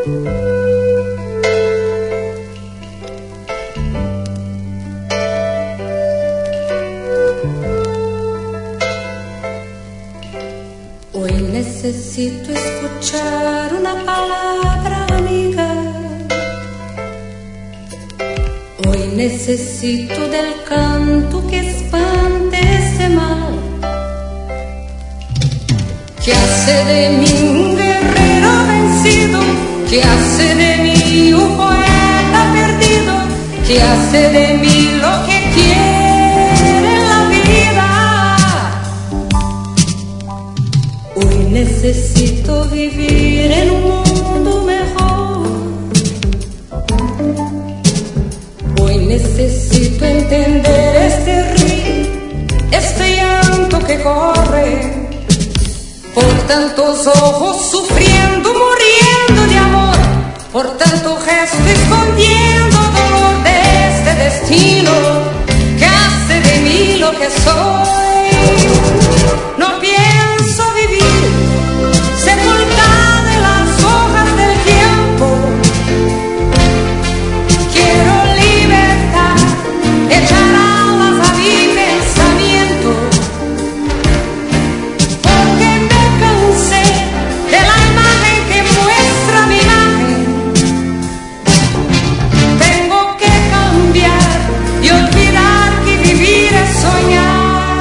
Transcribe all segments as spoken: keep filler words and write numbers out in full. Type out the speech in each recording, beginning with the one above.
Hoy necesito escuchar una palabra amiga. Hoy necesito del canto que espante este mal, que hace de mí un guerrero vencido, que hace de mí un poeta perdido, que hace de mí lo que quiere en la vida. Hoy necesito vivir en un mundo mejor. Hoy necesito entender este río, este llanto que corre por tantos ojos sufriendo, muriendo de amor, por tanto gesto escondiendo dolor de este destino que hace de mí lo que soy. No pienso vivir sepultada en las hojas del tiempo. Quiero libertad, echar alas a mi pensamiento, porque me cansé de la imagen que muestra mi imagen. Tengo que cambiar y olvidar que vivir es soñar.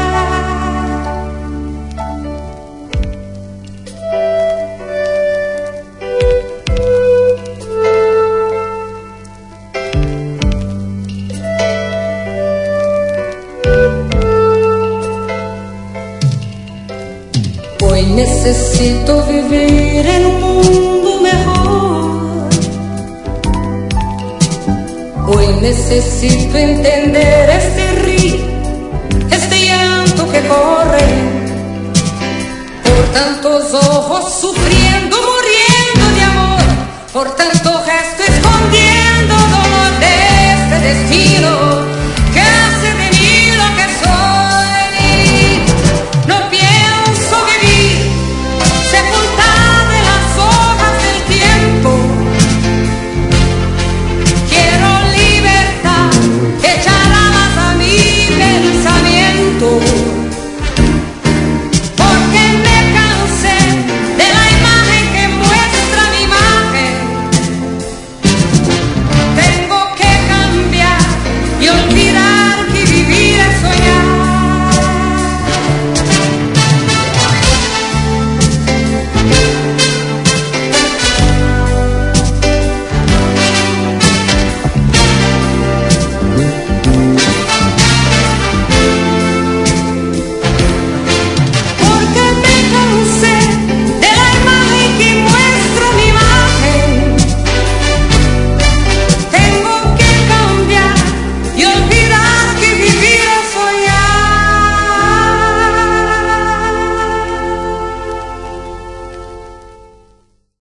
Hoy necesito vivir en un mundo mejor. Hoy necesito entender este río, este llanto que corre por tantos ojos sufriendo, muriendo de amor, por tanto